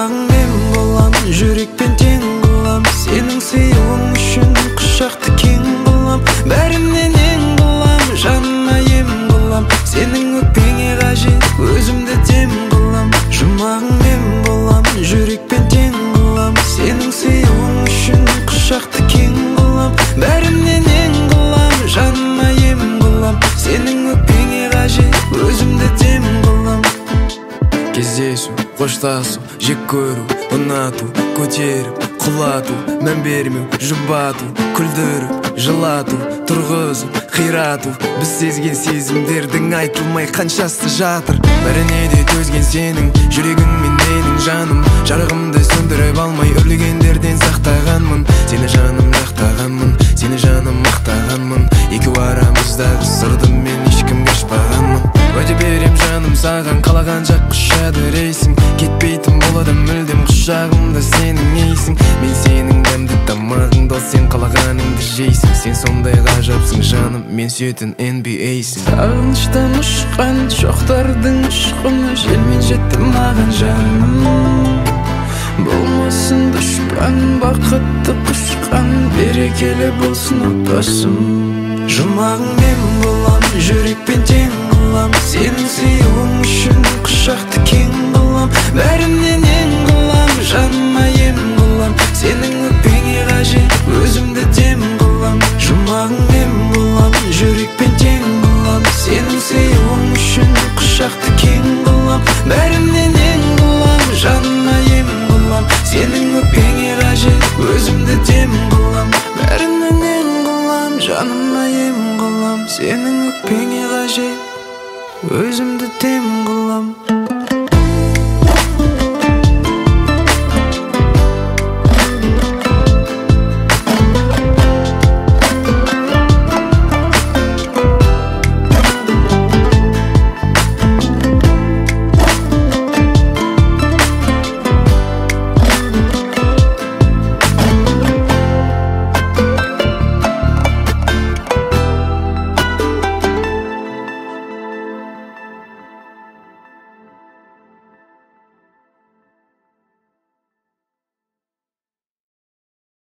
Жұмағың мен болам, жүрекпен тең қылам. Сенің сыйлығың үшін құшақты кең қылам. Бәрімнен ең қылам, жаныма ем қылам. Сенің өкпеңе қажет, өзімді дем қылам. Жұмағың мен болам, жүрекпен тең қылам. Сенің сыйлығың үшін құшақты кең қылам. Бәрімнен ең қылам, жаныма ем қылам. Сенің өкпеңе қажет, өзімді дем қылам. Кездесу, қоштасу, жек көру, ұнату, көтеріп, құлату, мән бермеу, жұбату, күлдіріп, жылату, тұрғызып, қирату. Біз сезген сезімдердің айтылмай қаншасы жатыр. Бәріне де төзген сенің жүрегің мен менің жаным. Жарығымды сөндіріп алмай үрлегендерден сақтағанмын. Сені жаным жақтағанмын, сені жаным мақтағанмын. Екеу арамыздағы сырды мен ешкімге ашпағанмын. Уәде берем жаным саған, қалаған жақ құшады рейсің. Кетпейтін болады мүлдем құшағымда сенің ейсің. Мен сенің дәмді тамағыңды, ал сен қалағаныңды жейсің. Сен сондай ғажапсың жаным, мен сүйетін NBA-сің. Сағыныштан ұшқан шоқтардың ұшқыны, желмен жетті маған жаным. Болмасын дұшпан, бақытты құшқан, берекелі болсын отбасым. Жұмағың мен болам, жүрекпен тең қылам. Сенің сыйлығың үшін құшақты кең қылам. Бәрімнен ең қылам, жаныма ем қылам. Сенің өкпеңе қажет, өзімді дем қылам. Жұмағың мен болам, жүрекпен тең қылам. Сенің сыйлығың үшін құшақты кең қылам. Бәрімнен ең қылам, жаныма ем қылам. Сенің өкпеңе қажет, өзімді дем қылам. Бәрінен ең қылам, жаныма ем қылам. Сенің өкпеңе қажет, өзімді дем